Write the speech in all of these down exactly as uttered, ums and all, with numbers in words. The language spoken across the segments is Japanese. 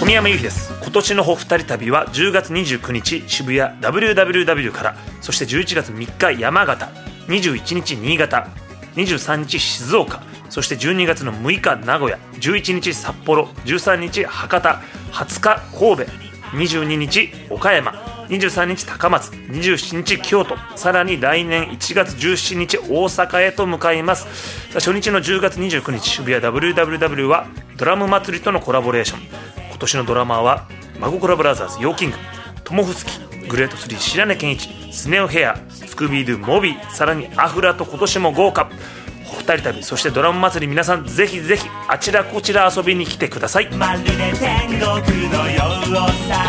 富山由紀です。今年のほふたり旅はじゅうがつにじゅうくにち渋谷 ダブリューダブリューダブリュー から、そしてじゅういちがつみっか山形、にじゅういちにち新潟、にじゅうさんにち静岡、そしてじゅうにがつのむいか名古屋、じゅういちにち札幌、じゅうさんにち博多、はつか神戸、にじゅうににち岡山、にじゅうさんにち高松、にじゅうしちにち京都、さらに来年いちがつじゅうしちにち大阪へと向かいます。さあ初日のじゅうがつにじゅうくにち渋谷 ダブリューダブリューダブリュー はドラム祭りとのコラボレーション。今年のドラマーはマゴコラブラザーズ、ヨーキング、トモフスキ、グレートスリー白根健一、スネオヘア、スクービードゥモビー、さらにアフラと今年も豪華ふたり旅、そしてドラム祭り、皆さんぜひぜひあちらこちら遊びに来てください。まるで天国のようさ。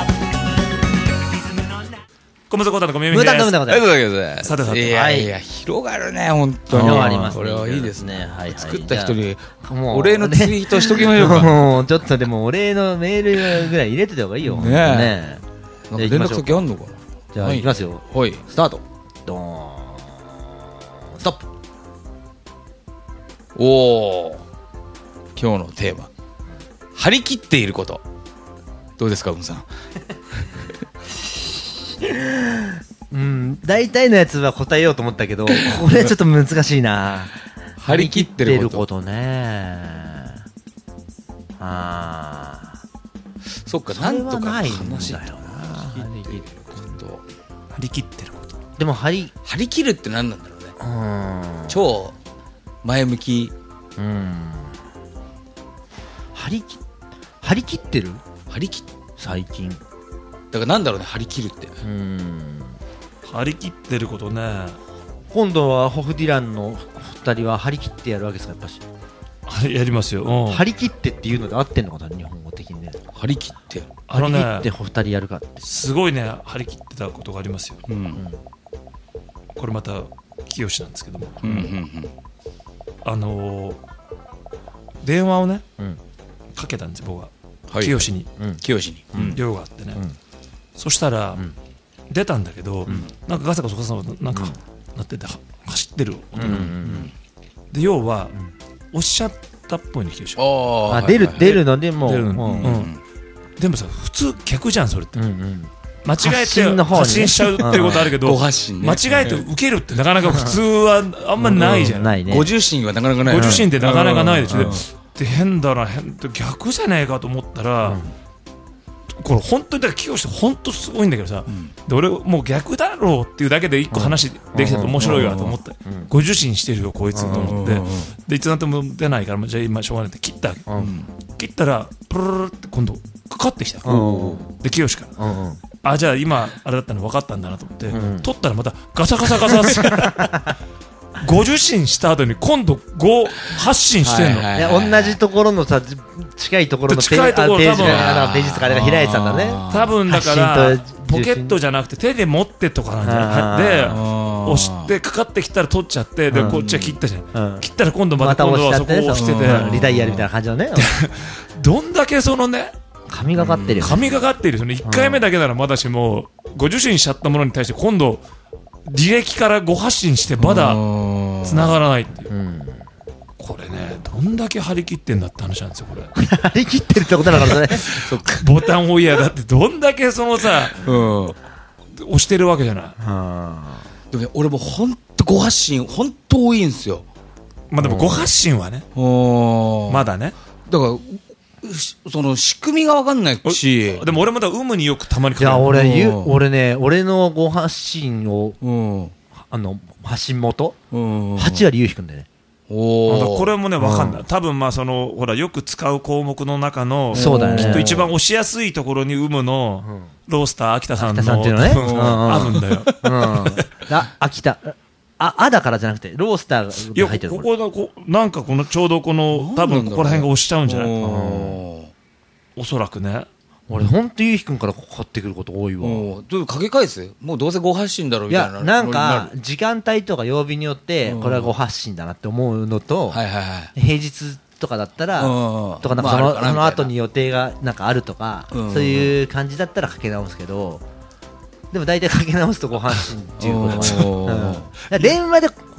小室コータの小宮です。さてさて、 いやいや広がるね本当に。 広がりますね。 これはいいですね。 はいはい、 作った人にお礼のツイートしときましょうか。 もうちょっとでもお礼のメールぐらい入れてた方がいいよ。ねえ。なんか連絡先あんのかな。 じゃあ行きますよ。はい。スタート。ドーン。ストップ。 おお。今日のテーマ。張り切っていること。どうですか、うんさん。 うん、大体のやつは答えようと思ったけど、これちょっと難しいな。 張り切ってること。 ことね。ああ。 そっか、なんとかない話んだよな。 張り切ってること。 張り切ってること。 でも張り張り切るって何なんだろうね。 うん。 超前向き。 うん。張り切張り切ってる？ 張り切最近。 だからなんだろうね、張り切るって。 うん。 張り切ってることね。 今度はホフディランのふたりは張り切ってやるわけですか、やっぱし。 やりますよ。うん、 張り切ってっていうので合ってんのかな、日本語的にね。 張り切ってあのね、張り切ってふたりやるかって。 すごいね、張り切ってたことがありますよ。 うん、 これまた清なんですけども、 うんうんうん、 あのー、電話をね、 うん、 かけたんですよ僕は、 はい、 清に、 うん、清に、 うん、用があってね、 うん、 そしたら、うん、出たんだけど、うん、なんかガサガサガサなんか、うん、なってて走ってる音が、うんうん、で要は、うん、おっしゃったっぽいの清。 ああ、出る出るのでも、 出るの、うんうん、でもさ普通逆じゃんそれって、うんうん、間違えて発信しちゃうっていうことあるけど、 ね、間違えて受けるってなかなか普通はあんまないじゃん、うん、 ないね。 ご受信はなかなかない。 ご受信ってなかなかないでしょ、うん、で変だな変逆じゃねえかと思ったら、うん、これ本当にだから清って本当すごいんだけどさ、うん、で俺もう逆だろうっていうだけで一個話できたと面白いわと思った、うん、ご受信してるよこいつと思って、うん、でいつなっても出ないからじゃあ今しょうがないって切ったわけ、うん、切ったらプルルルって今度かかってきた、うん、で清から、うん、あじゃあ今あれだったの分かったんだなと思って、うん、取ったらまたガサガサガサってご受信した後に今度ご発信してんの、 はいはいはい、同じところのさ近いところのページとかページとかあれが開いてたんだね。 多分だからポケットじゃなくて手で持ってとかなんじゃないで押してかかってきたら取っちゃってでこっちは切ったじゃん、うん、切ったら今度また今度はそこを押してて、 うん、リダイヤルみたいな感じのねどんだけそのね神がかってるよね。 神がかってるよね。いっかいめだけならまだしもご受信しちゃったものに対して今度履歴からご発信してまだ繋がらないっていう、うん、これねどんだけ張り切ってんだって話なんですよこれ張り切ってるってことだからねボタンをいやだってどんだけそのさ、うん、押してるわけじゃない。 でも、ね、俺も本当ご発信本当多いんですよ。 まあでもご発信はねまだねだからその仕組みが分かんないし。 でも俺もだ有無によくたまにかける。 いや俺言う俺ね俺のご発信を、うん、あの発信元、うん、はちわりゆうひくんでね。 おこれもね分かんない、うん、多分まあそのほらよく使う項目の中のそうだよね、 きっと一番押しやすいところに有無の、うん、ロースター秋田さんの秋田さんっていうのね、うん、 あるんだよ、うん、 あ秋田あ、あだからじゃなくてロースターが入ってる。 いやここだこなんかこのちょうどこの多分ここら辺が押しちゃうんじゃない。おそらくね。 俺ほんとゆうひくんからかかってくること多いわ。 どうかけ返すもうどうせご発信だろうみたいな。 いやなんか時間帯とか曜日によってこれはご発信だなって思うのと、 はいはいはい、 平日とかだったらとかなんかその、まあ、その後に予定がなんかあるとか、うん、そういう感じだったらかけ直すけど。でも大体かけ直すとご発信っていうことは、うん、電話で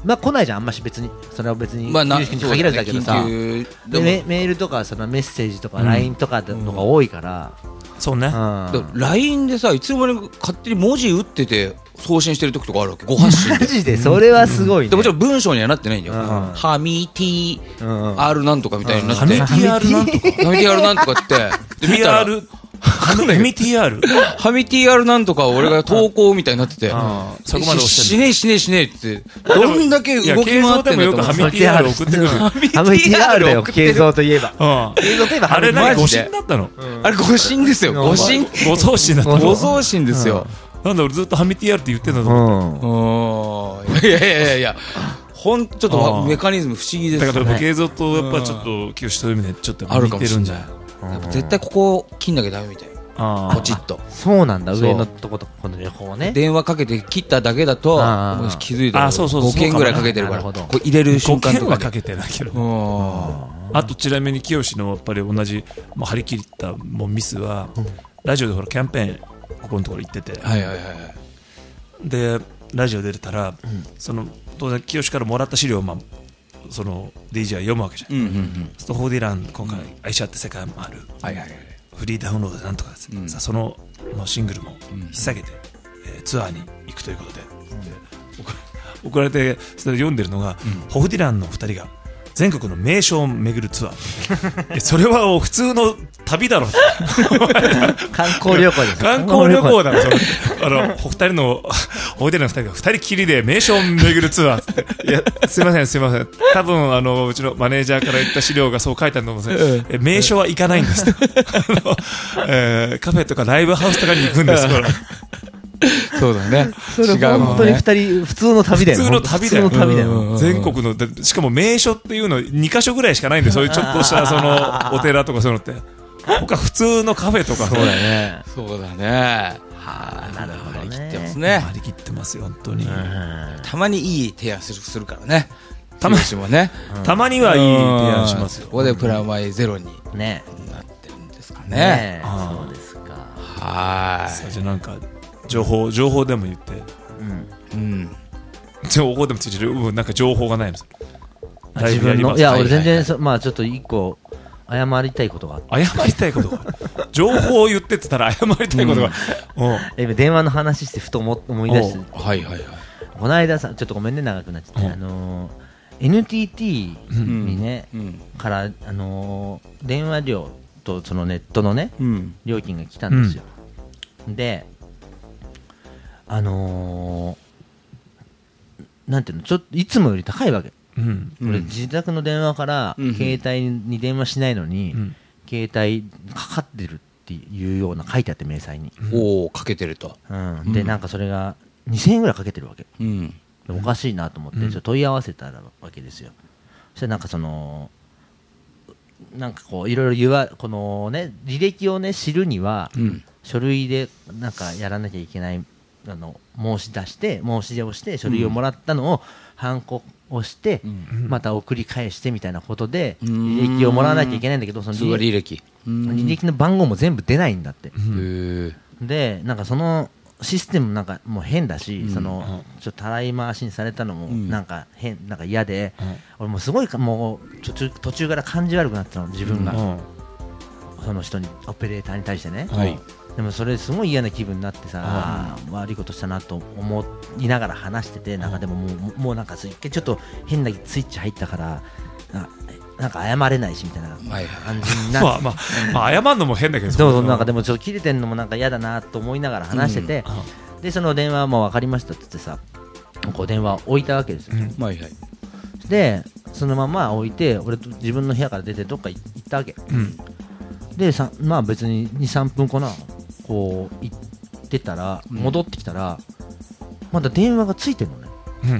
まあ来ないじゃんあんまし別にそれは別にまあな有識に限らずだけどさ、 緊急でメメールとかそのメッセージとか ライン とかのが多いから、 そうね、 うん、 ライン でさいつの間にか勝手に文字打ってて送信してる時とかあるわけご発信でマジでそれはすごいね、 でもちろん文章にはなってないんだよ、 うん、 ハミティうん、 R なんとかみたいになって、 ハミティ R なんとかハミティ R なんとかってで見たらティーアール ハミティーアールハミティ R なんとか俺が投稿みたいになっててそこまで押してしねえしねえしねえってどんだけ動き回ってんだと思っていや継続でもよくハミティーアール 送ってくるハミティ R だよ継続といえば継続といえばあれ何誤マジで信だったの、 あれ誤信ですよ誤信誤送信だったの誤送信ですよなんだ俺ずっとハミティーアール って言ってんだと思った、 うんいやいやいやいやほんちょっとメカニズム不思議ですねだから継続とやっぱちょっと清そういう意味でちょっと似てるんじゃないやっぱ絶対ここを切んなきゃダメみたいなポチッとそうなんだ上のとことこの横をね電話かけて切っただけだともし気づいたらごけんぐらいかけてるからこれ入れる瞬間とかごけんはかけてないけどあとちなみに清のやっぱり同じもう張り切ったもうミスはラジオでほらキャンペーンここのところ行っててはいはいはいでラジオ出てたらその当然清からもらった資料をまあその ディージェー は読むわけじゃん、うんうんうん、そうするとホーディラン今回愛し合って世界もある、はいはいはい、フリーダウンロードでなんとかです、うん、さそのもうシングルも引っ提げて、うんえー、ツアーに行くということで、うん、送られてそれで読んでるのが、うん、ホーディランのふたりが全国の名所を巡るツアーそれは普通の旅だろ観光旅行です観光旅行だろそれあのふたりのホーディランのふたりがふたりきりで名所を巡るツアーっていやすいませんすいません多分あのうちのマネージャーから言った資料がそう書いてあると思うんですけど、名所は行かないんですあの、えー、カフェとかライブハウスとかに行くんですからそうだね。 それ本当に二人普通の旅だよ。 普通の旅だよ。 普通の旅だよ。 全国のしかも名所っていうのにカ所ぐらいしかないんで、そういうちょっとしたそのお寺とかそういうのって。他普通のカフェとかそうだね。そうだね。はあ、なるほどね。張り切ってますね。 張り切ってますよ本当に。 たまにいい提案するからね。たまにもね。 たまにはいい提案しますよ。 ここでプラマイゼロにねなってるんですかね。 そうですか。 はい。 じゃなんか。情報情報でも言って、うんうん、情報でもついてるなんか情報がないの自分のいや俺全然そまあちょっと一個謝りたいことがあって謝りたいことが情報を言ってって言ったら謝りたいことが、 うん、電話の話してふと思思い出して、 はいはいはい、 この間さちょっとごめんね長くなっちゃって、あのー、エヌティーティー にね、うん、から、あのー、電話料とそのネットのね、うん、料金が来たんですよ、うん、であのー、なんていうのちょっといつもより高いわけ、うん、俺自宅の電話から携帯に電話しないのに、うん、携帯かかってるっていうような書いてあって明細に、 うん、おおかけてると、 うん、でなんかそれがにせんえんぐらいかけてるわけ、うん、おかしいなと思ってちょっと問い合わせたわけですよ。そしたらなんかそのなんかこういろいろ言わこのね履歴をね知るには、うん、書類でなんかやらなきゃいけないあの申し出して申し出をして書類をもらったのをハンコをしてまた送り返してみたいなことで履歴をもらわなきゃいけないんだけどその履歴履歴の番号も全部出ないんだって。でなんかそのシステムなんかもう変だしそのちょっとたらい回しにされたのもなんか変なんか嫌で俺もうすごいもう途中途中から感じ悪くなってたの自分がその人にオペレーターに対してね。でもそれすごい嫌な気分になってさ、うん、悪いことしたなと思いながら話しててなんかでももう、もうなんか一回ちょっと変なスイッチ入ったからな、なんか謝れないしみたいな感じになって、 まあまあまあ、謝るのも変だけどそうそうなんかでもちょっと切れてんのもなんか嫌だなと思いながら話してて、うん、でその電話も分かりましたって言ってさこう電話を置いたわけですよ、うんはいはい、でそのまま置いて俺と自分の部屋から出てどっか行ったわけ、うん、でさまあ別に にさんぷんかなこう行ってたら戻ってきたら、うん、まだ電話がついてるのね、うんうん、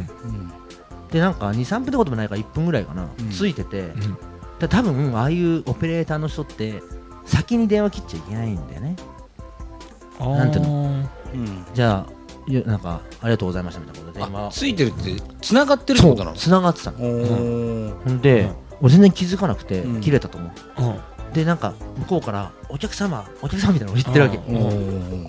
でなんか にさんぷんってこともないからいっぷんぐらいかな、うん、ついてて、うん、で多分ああいうオペレーターの人って先に電話切っちゃいけないんだよね。なんていうの、うん、じゃあなんかありがとうございましたみたいなことで電話ついてるって繋がってるってことなの？ 繋がってたの。ほんで、うん、俺全然気づかなくて、うん、切れたと思う、うんでなんか向こうからお客様お客様みたいなのを言ってるわけ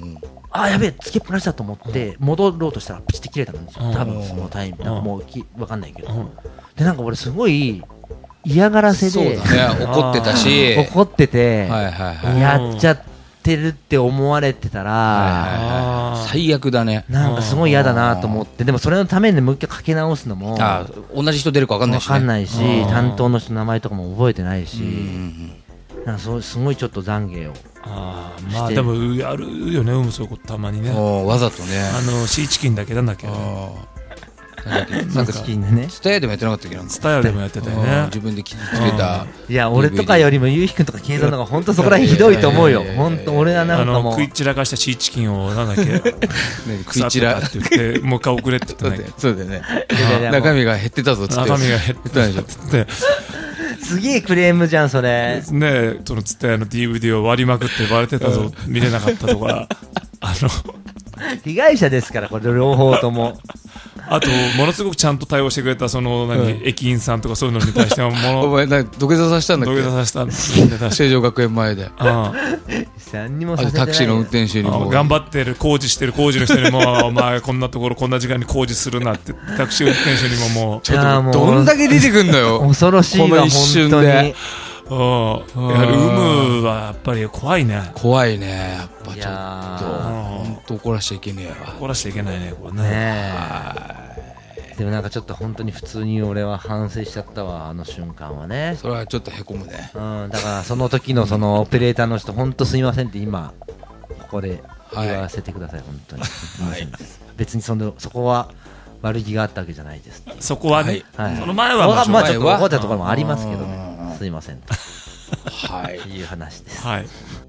あーやべえつけっぱなしだと思って戻ろうとしたらピチって切れたんですよ、多分そのタイミング、なんかもうき分かんないけど、でなんか俺すごい嫌がらせでそうだね、怒ってたし怒ってて、 はいはいはい、 やっちゃってるって思われてたら、 はいはいはい、最悪だね。 なんかすごい嫌だなと思って、でもそれのためにもう一回かけ直すのもあ同じ人出るか分かんないし、ね、 分かんないし、担当の人の名前とかも覚えてないし、なんかそうすごいちょっと懺悔をあまあでもやるよね、うん、そういうことたまにね、 わざとね、 あのシーチキンだけなんだっけ、 なんかチキンでね、 ツタヤでもやってなかったっけな、 ツタヤでもやってたよね、 自分で傷つけた。 いや俺とかよりもゆうひくんとかケイさんの方が本当そこら辺ひどいと思うよ、本当俺はなんかもう食い散らかしたシーチキンをなんだっけ食い散らって言ってもう一回送れって言ったんだけど、 そうだよね、中身が減ってたぞっつって、 中身が減ってたでしょっつってすげえクレームじゃんそれね、そのツタヤの ディーブイディー を割りまくって割れてたぞ、見れなかったとかあの被害者ですからこれ両方ともあとものすごくちゃんと対応してくれたその何、うん、駅員さんとかそういうのに対してはもお前な土下座させたんだっけ、 土下座させたんです成城学園前で、あ何にもさせてない、 タクシーの運転手にも頑張ってる工事してる工事の人にもお前こんなところこんな時間に工事するなってタクシー運転手にももうちょっとどんだけ出てくんだよ恐ろしいわこの一瞬で、 やはり有無はやっぱり怖いね、 怖いね、やっぱちょっと本当怒らしちゃいけねえわ、 怒らしちゃいけないねこれね、 ねでもなんかちょっと本当に普通に俺は反省しちゃったわ、あの瞬間はね。 それはちょっとへこむね、 うん、だからその時のそのオペレーターの人本当すみませんって今ここで言わせてください、はい、本当にすみませんです、はい、別にそのそこは悪気があったわけじゃないです、 そこはね、 はい、 その前はまあ、まあ、ちょっと怒ったところもありますけどね、すみませんと、 はい、 いう話です。 はい